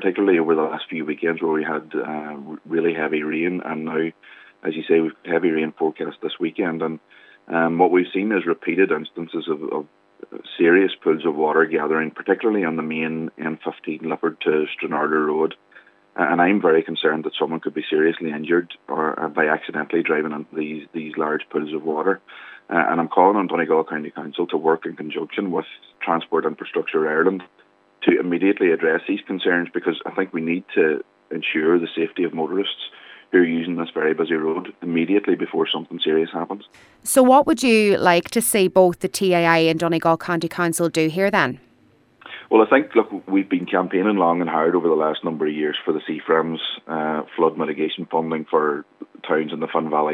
particularly over the last few weekends where we had really heavy rain, and now, as you say, we've heavy rain forecast this weekend. And what we've seen is repeated instances of serious pools of water gathering, particularly on the main N15 Lifford to Stranraer Road. And I'm very concerned that someone could be seriously injured or by accidentally driving into these large pools of water. And I'm calling on Donegal County Council to work in conjunction with Transport Infrastructure Ireland to immediately address these concerns, because I think we need to ensure the safety of motorists who are using this very busy road immediately before something serious happens. So what would you like to see both the TAI and Donegal County Council do here then? Well, I think, look, we've been campaigning long and hard over the last number of years for the CFREMS flood mitigation funding for towns in the Finn Valley.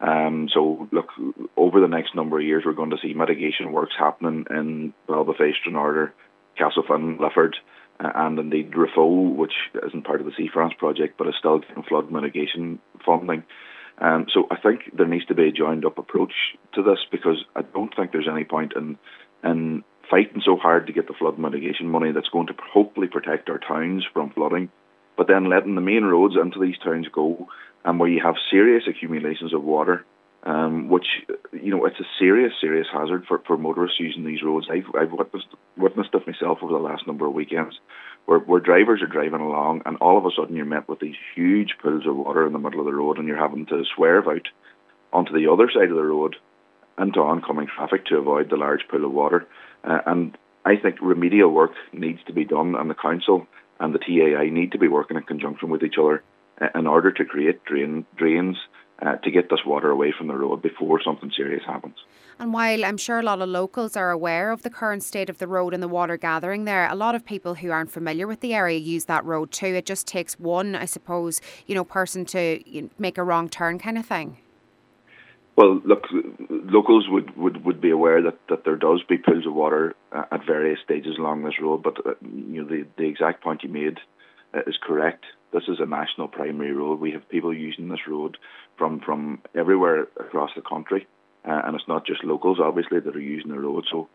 So, look, over the next number of years, we're going to see mitigation works happening in Ballybofey, Stranraer, Castlefin, Lifford, and indeed Raphoe, which isn't part of the CFREMS project, but is still getting flood mitigation funding. So I think there needs to be a joined-up approach to this, because I don't think there's any point in fighting so hard to get the flood mitigation money that's going to hopefully protect our towns from flooding, but then letting the main roads into these towns go, and where you have serious accumulations of water, which, you know, it's a serious hazard for motorists using these roads. I've witnessed it myself over the last number of weekends, where drivers are driving along and all of a sudden you're met with these huge pools of water in the middle of the road, and you're having to swerve out onto the other side of the road into oncoming traffic to avoid the large pool of water. And I think remedial work needs to be done, and the council and the TAI need to be working in conjunction with each other in order to create drains to get this water away from the road before something serious happens. And while I'm sure a lot of locals are aware of the current state of the road and the water gathering there, a lot of people who aren't familiar with the area use that road too. It just takes one, I suppose, person to make a wrong turn kind of thing. Well, look, locals would be aware that there does be pools of water at various stages along this road, but the exact point you made is correct. This is a national primary road. We have people using this road from everywhere across the country, and it's not just locals, obviously, that are using the road. So,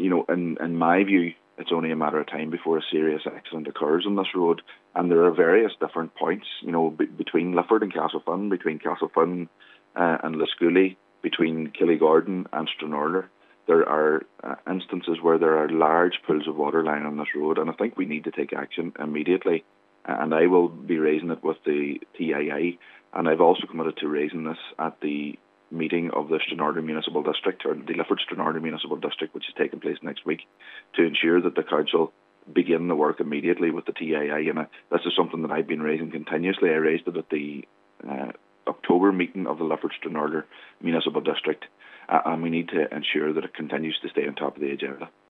in my view, it's only a matter of time before a serious accident occurs on this road. And there are various different points, between Lifford and Castlefin, between Castlefin and Liscooley, between Killygordon and Stranraer. There are instances where there are large pools of water lying on this road, and I think we need to take action immediately. And I will be raising it with the TII, and I've also committed to raising this at the meeting of the Stranraer Municipal District, or the Lifford Stranraer Municipal District, which is taking place next week, to ensure that the council begin the work immediately with the TII. And this is something that I've been raising continuously. I raised it at the October meeting of the Lifford Stranraer Municipal District, and we need to ensure that it continues to stay on top of the agenda.